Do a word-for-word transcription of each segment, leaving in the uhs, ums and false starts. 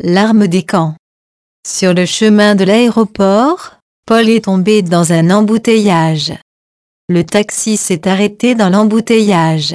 L'arme des camps. Sur le chemin de l'aéroport, Paul est tombé dans un embouteillage. Le taxi s'est arrêté dans l'embouteillage.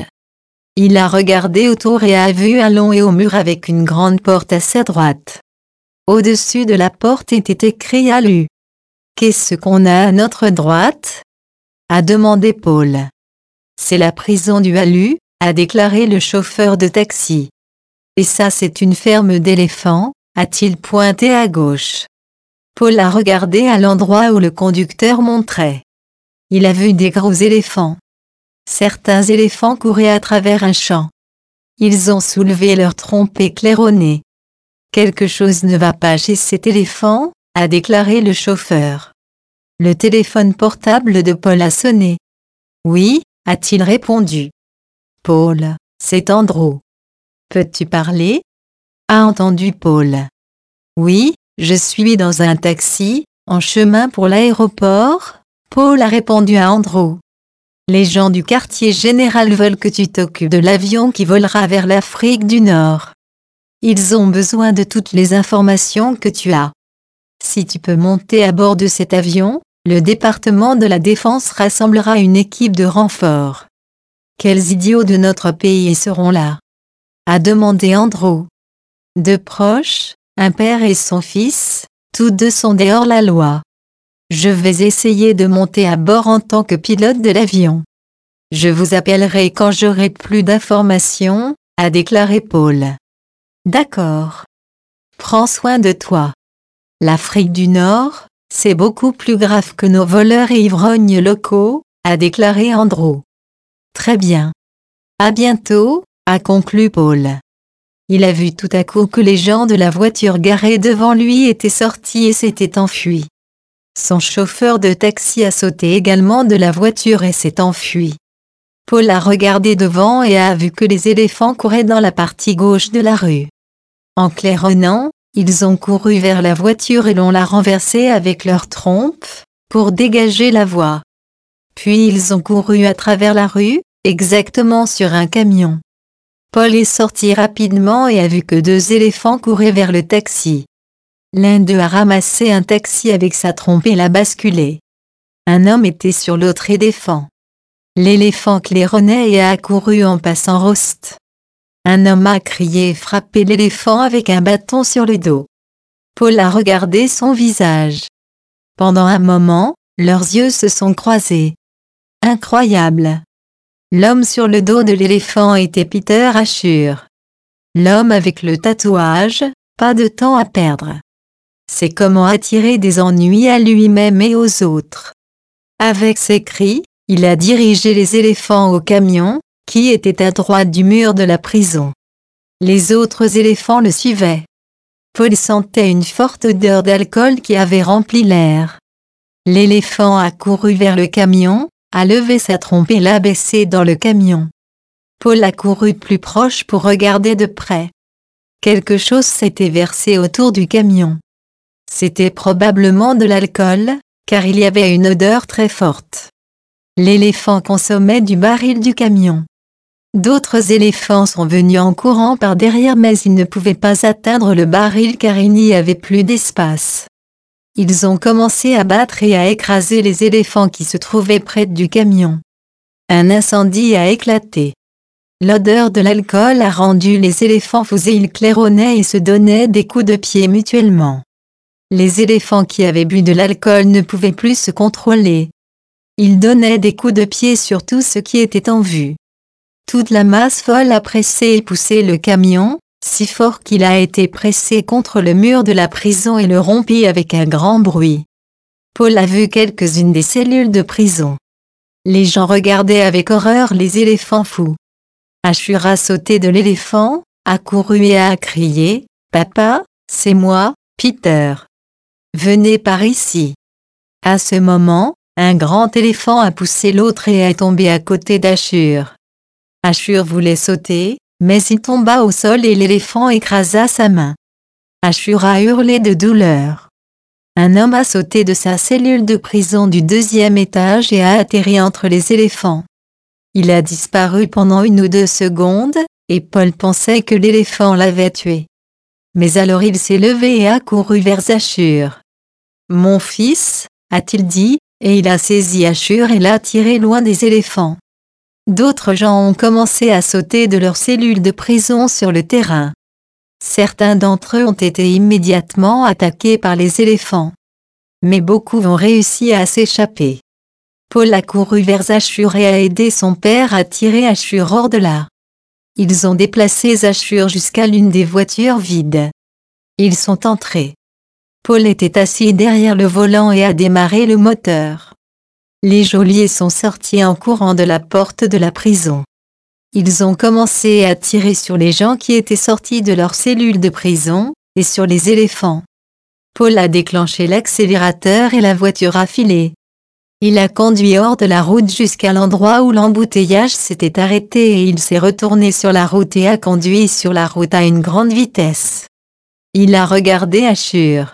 Il a regardé autour et a vu un long et haut mur avec une grande porte à sa droite. Au-dessus de la porte était écrit Alu. Qu'est-ce qu'on a à notre droite? A demandé Paul. C'est la prison du Alu, a déclaré le chauffeur de taxi. Et ça c'est une ferme d'éléphants, a-t-il pointé à gauche. Paul a regardé à l'endroit où le conducteur montrait. Il a vu des gros éléphants. Certains éléphants couraient à travers un champ. Ils ont soulevé leur trompe et claironné. Quelque chose ne va pas chez cet éléphant, a déclaré le chauffeur. Le téléphone portable de Paul a sonné. Oui, a-t-il répondu. Paul, c'est Andrew. Peux-tu parler? A entendu Paul. Oui, je suis dans un taxi, en chemin pour l'aéroport, Paul a répondu à Andrew. Les gens du quartier général veulent que tu t'occupes de l'avion qui volera vers l'Afrique du Nord. Ils ont besoin de toutes les informations que tu as. Si tu peux monter à bord de cet avion, le département de la Défense rassemblera une équipe de renfort. Quels idiots de notre pays seront là? A demandé Andrew. Deux proches, un père et son fils, tous deux sont des hors-la-loi. Je vais essayer de monter à bord en tant que pilote de l'avion. Je vous appellerai quand j'aurai plus d'informations, a déclaré Paul. D'accord. Prends soin de toi. L'Afrique du Nord, c'est beaucoup plus grave que nos voleurs et ivrognes locaux, a déclaré Andrew. Très bien. À bientôt, a conclu Paul. Il a vu tout à coup que les gens de la voiture garée devant lui étaient sortis et s'étaient enfuis. Son chauffeur de taxi a sauté également de la voiture et s'est enfui. Paul a regardé devant et a vu que les éléphants couraient dans la partie gauche de la rue. En claironnant, ils ont couru vers la voiture et l'on l'a renversée avec leurs trompes, pour dégager la voie. Puis ils ont couru à travers la rue, exactement sur un camion. Paul est sorti rapidement et a vu que deux éléphants couraient vers le taxi. L'un d'eux a ramassé un taxi avec sa trompe et l'a basculé. Un homme était sur l'autre éléphant. L'éléphant claironnait et a accouru en passant rost. Un homme a crié et frappé l'éléphant avec un bâton sur le dos. Paul a regardé son visage. Pendant un moment, leurs yeux se sont croisés. Incroyable. L'homme sur le dos de l'éléphant était Peter Asher. L'homme avec le tatouage, pas de temps à perdre. C'est comment attirer des ennuis à lui-même et aux autres. Avec ses cris, il a dirigé les éléphants au camion, qui était à droite du mur de la prison. Les autres éléphants le suivaient. Paul sentait une forte odeur d'alcool qui avait rempli l'air. L'éléphant a couru vers le camion, a levé sa trompe et l'a baissé dans le camion. Paul a couru plus proche pour regarder de près. Quelque chose s'était versé autour du camion. C'était probablement de l'alcool, car il y avait une odeur très forte. L'éléphant consommait du baril du camion. D'autres éléphants sont venus en courant par derrière mais ils ne pouvaient pas atteindre le baril car il n'y avait plus d'espace. Ils ont commencé à battre et à écraser les éléphants qui se trouvaient près du camion. Un incendie a éclaté. L'odeur de l'alcool a rendu les éléphants fous et ils claironnaient et se donnaient des coups de pied mutuellement. Les éléphants qui avaient bu de l'alcool ne pouvaient plus se contrôler. Ils donnaient des coups de pied sur tout ce qui était en vue. Toute la masse folle a pressé et poussé le camion, si fort qu'il a été pressé contre le mur de la prison et le rompit avec un grand bruit. Paul a vu quelques-unes des cellules de prison. Les gens regardaient avec horreur les éléphants fous. Asher a sauté de l'éléphant, a couru et a crié « Papa, c'est moi, Peter. Venez par ici. » À ce moment, un grand éléphant a poussé l'autre et est tombé à côté d'Asher. Asher voulait sauter, mais il tomba au sol et l'éléphant écrasa sa main. Asher a hurlé de douleur. Un homme a sauté de sa cellule de prison du deuxième étage et a atterri entre les éléphants. Il a disparu pendant une ou deux secondes, et Paul pensait que l'éléphant l'avait tué. Mais alors il s'est levé et a couru vers Zachur. « Mon fils » a-t-il dit, et il a saisi Ashur et l'a tiré loin des éléphants. D'autres gens ont commencé à sauter de leurs cellules de prison sur le terrain. Certains d'entre eux ont été immédiatement attaqués par les éléphants. Mais beaucoup ont réussi à s'échapper. Paul a couru vers Zachur et a aidé son père à tirer Ashur hors de là. Ils ont déplacé Zachur jusqu'à l'une des voitures vides. Ils sont entrés. Paul était assis derrière le volant et a démarré le moteur. Les geôliers sont sortis en courant de la porte de la prison. Ils ont commencé à tirer sur les gens qui étaient sortis de leurs cellules de prison, et sur les éléphants. Paul a déclenché l'accélérateur et la voiture a filé. Il a conduit hors de la route jusqu'à l'endroit où l'embouteillage s'était arrêté et il s'est retourné sur la route et a conduit sur la route à une grande vitesse. Il a regardé Ashur.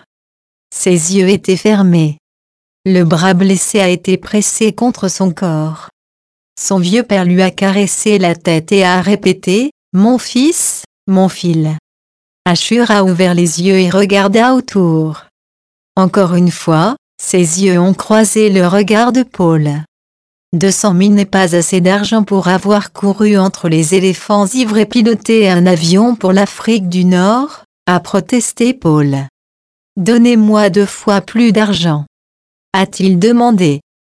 Ses yeux étaient fermés. Le bras blessé a été pressé contre son corps. Son vieux père lui a caressé la tête et a répété « Mon fils, mon fil ». Ashur a ouvert les yeux et regarda autour. Encore une fois, ses yeux ont croisé le regard de Paul. deux cent mille n'est pas assez d'argent pour avoir couru entre les éléphants ivres et piloté un avion pour l'Afrique du Nord, a protesté Paul. Donnez-moi deux fois plus d'argent, a-t-il demandé.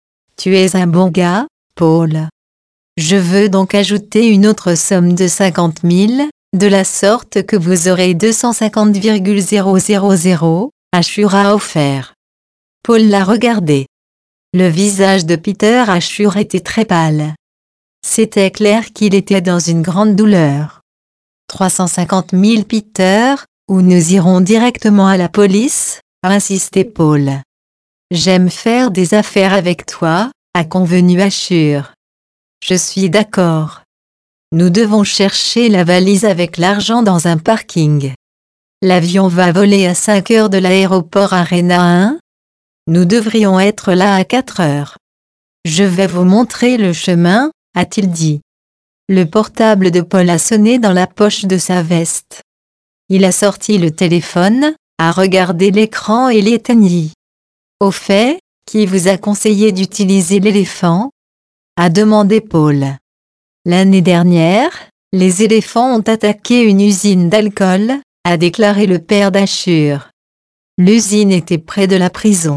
Tu es un bon gars, Paul. Je veux donc ajouter une autre somme de cinquante mille, de la sorte que vous aurez deux cent cinquante virgule zéro zéro zéro, Ashur a offert. Paul l'a regardé. Le visage de Peter Ashur était très pâle. C'était clair qu'il était dans une grande douleur. trois cent cinquante mille Peter, ou nous irons directement à la police, a insisté Paul. J'aime faire des affaires avec toi, a convenu Ashur. Je suis d'accord. Nous devons chercher la valise avec l'argent dans un parking. L'avion va voler à cinq heures de l'aéroport Arena un. Nous devrions être là à quatre heures. Je vais vous montrer le chemin, a-t-il dit. Le portable de Paul a sonné dans la poche de sa veste. Il a sorti le téléphone, a regardé l'écran et l'éteignit. Au fait, qui vous a conseillé d'utiliser l'éléphant? A demandé Paul. L'année dernière, les éléphants ont attaqué une usine d'alcool, a déclaré le père d'Ashur. L'usine était près de la prison.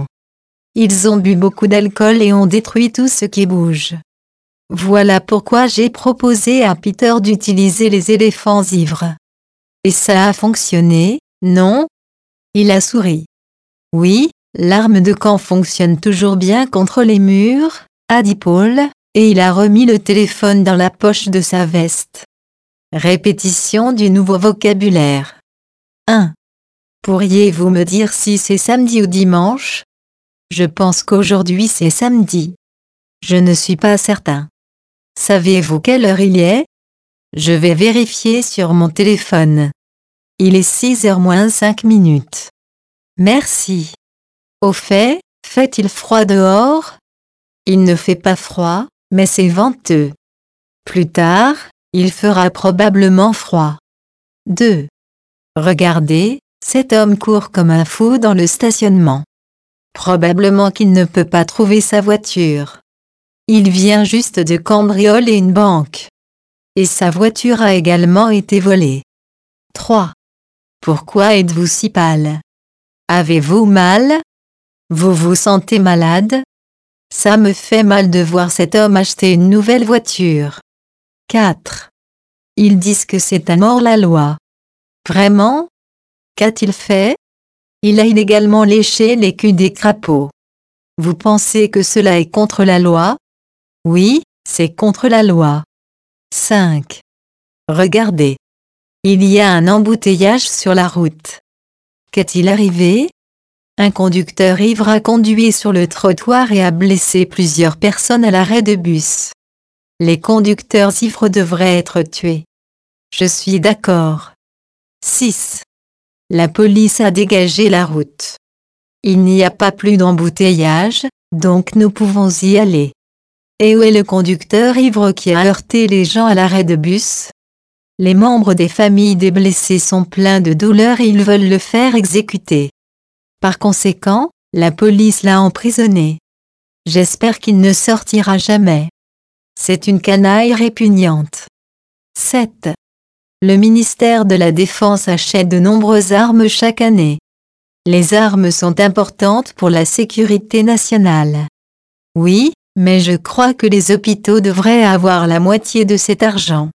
Ils ont bu beaucoup d'alcool et ont détruit tout ce qui bouge. Voilà pourquoi j'ai proposé à Peter d'utiliser les éléphants ivres. Et ça a fonctionné, non? Il a souri. Oui, l'arme de camp fonctionne toujours bien contre les murs, a dit Paul, et il a remis le téléphone dans la poche de sa veste. Répétition du nouveau vocabulaire. un. Pourriez-vous me dire si c'est samedi ou dimanche? Je pense qu'aujourd'hui c'est samedi. Je ne suis pas certain. Savez-vous quelle heure il est? Je vais vérifier sur mon téléphone. Il est six heures moins cinq minutes. Merci. Au fait, fait-il froid dehors? Il ne fait pas froid, mais c'est venteux. Plus tard, il fera probablement froid. deux. Regardez, cet homme court comme un fou dans le stationnement. Probablement qu'il ne peut pas trouver sa voiture. Il vient juste de cambrioler une banque. Et sa voiture a également été volée. trois. Pourquoi êtes-vous si pâle? Avez-vous mal? Vous vous sentez malade? Ça me fait mal de voir cet homme acheter une nouvelle voiture. quatre. Ils disent que c'est un hors-la-loi. Vraiment? Qu'a-t-il fait? Il a illégalement léché les culs des crapauds. Vous pensez que cela est contre la loi? Oui, c'est contre la loi. cinq. Regardez. Il y a un embouteillage sur la route. Qu'est-il arrivé? Un conducteur ivre a conduit sur le trottoir et a blessé plusieurs personnes à l'arrêt de bus. Les conducteurs ivres devraient être tués. Je suis d'accord. six. La police a dégagé la route. Il n'y a pas plus d'embouteillage, donc nous pouvons y aller. Et où est le conducteur ivre qui a heurté les gens à l'arrêt de bus? Les membres des familles des blessés sont pleins de douleur et ils veulent le faire exécuter. Par conséquent, la police l'a emprisonné. J'espère qu'il ne sortira jamais. C'est une canaille répugnante. sept. Le ministère de la Défense achète de nombreuses armes chaque année. Les armes sont importantes pour la sécurité nationale. Oui, mais je crois que les hôpitaux devraient avoir la moitié de cet argent.